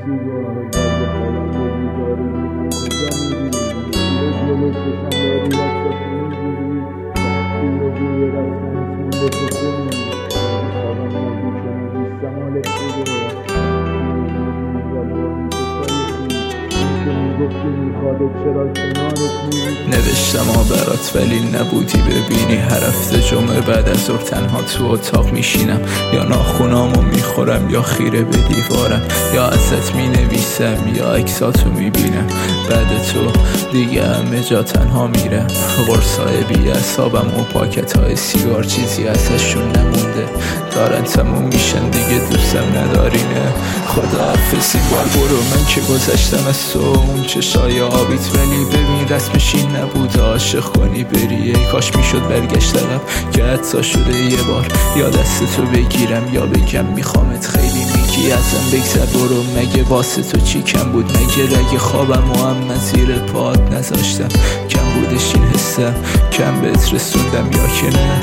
سیگار رگ خودم بگی داری من کجا میری یه جلو چشم داری دستاتو میگیری وقتی رو بوی رفتنت مونده تو خونه خوابم نگی که نویستم حالت خوبه نوشتم برات ولی نبودی ببینی. هر هفته جمعه بعد از ظهر تنها تو اتاق میشینم، یا ناخونامو میخورم یا خیره به دیوارم، یا ازت مینویسم یا عکساتو میبینم. بعد تو دیگه همه جا تنها میرم. قرصای بی اعصابم و پاکت‌های سیگار چیزی ازشون نمونده، دارن تموم میشن دیگه دوستم ندارینه. خداحافظی برو من که گذشتم از تو اون چشای آبیت، ولی ببین رسمش این نبود عاشق کنی بری. ای کاش میشد برگشت عقب که حتی شده یه بار یا دست تو بگیرم یا بگم میخوامت. خیلی میگی ازم بگذر برو، مگه واسه تو چی کم بود؟ مگه رگ خوابم و هم من زیر پات نذاشتم؟ کم بودش این حسم کم بهت رسوندم یا که نه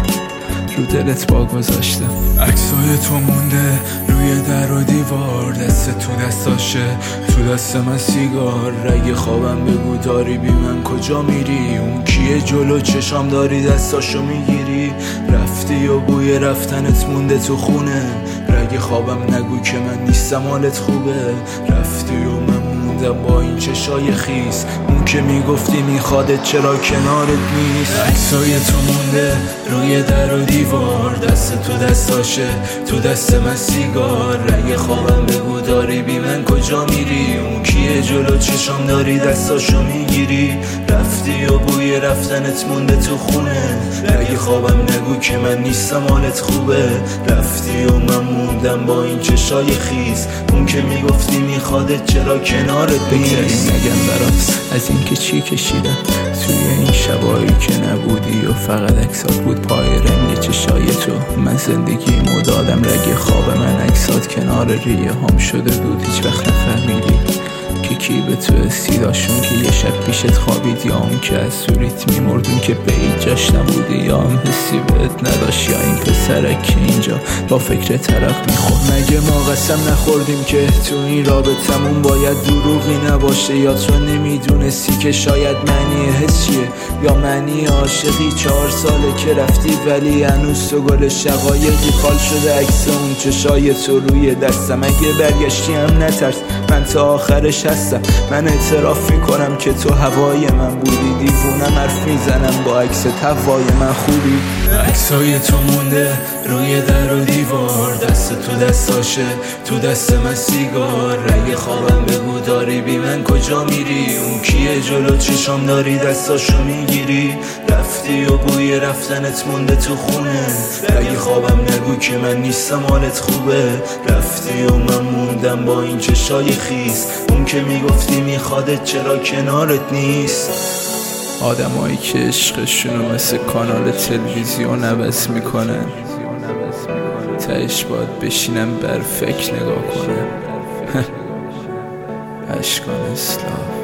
رو دلت با گذاشتم. عکسای تو مونده روی در و دیوار، دست تو دستاشه تو دست من سیگار. رگ خوابم بگو داری بی من کجا میری؟ اون کیه جلو چشام داری دستاشو میگیری؟ رفتی و بوی رفتنت مونده تو خونه. رگ خوابم نگو که من نیستم حالت خوبه. رفتی و من موندم با این چشای خیس، اون که میگفتی میخوادت چرا کنارت نیست. عکسای تو مونده روی در و دیوار، دست تو دستاشه تو دست من سیگار. رگ خوابم بگو داری بی من کجا میری؟ اون کیه جلو چشام داری دستاشو میگیری؟ رفتی و بوی رفتنت مونده تو خونه. رگ خوابم نگو که من نیستم حالت خوبه. رفتی و من موندم با این چشای خیس، اون که میگفتی میخوادت چرا کنارت نیست. نگم برات از این که چی کشیدم توی این شبایی که نبودی و فقط عکسات بود پای رنگ چشای تو. من زندگیمو دادم رگ خواب من عکسات کنار ریه هم شده بود. هیچ وقت نفهمیدی که کی به تو استیداشون که یه شب پیشت خوابید، یا اون که از سوریت میمردون که به ایجاش نبودی، یا هم حسی بهت نداشت، یا این پسرک که اینجا با فکر طرف میخورد. مگه ما قسم نخوردیم که تو این رابطمون باید دروغی نباشه؟ یا تو نمیدونستی که شاید معنی حس چیه یا معنی عاشقی؟ 4 ساله که رفتی ولی هنوز تو گل شقایقی. خال شده عکس اون چشای تو روی دستم. اگه برگشتی هم نترس من تا آخرش هستم. من اعتراف میکنم که تو هوای من بودی. دیوونم حرف میزنم با عکس هوای من خوبی. عکسای تو مونده روی در و دیوار، دست تو دستاشه تو دست من سیگار. رگ خوابم بگو داری بی من کجا میری؟ اون کیه جلو چشام داری دستاشو میگیری؟ رفتی و بوی رفتنت مونده تو خونه. رگ خوابم نگو که من نیستم حالت خوبه. رفتی و من موندم با این چشای خیس، اون که میگفتی میخوادت چرا کنارت نیست. آدمایی که عشقشونو مثل کانال تلویزیون عوض میکنن، تهش باید بشینم بر فکر نگاه کنم. اشکان اسلام.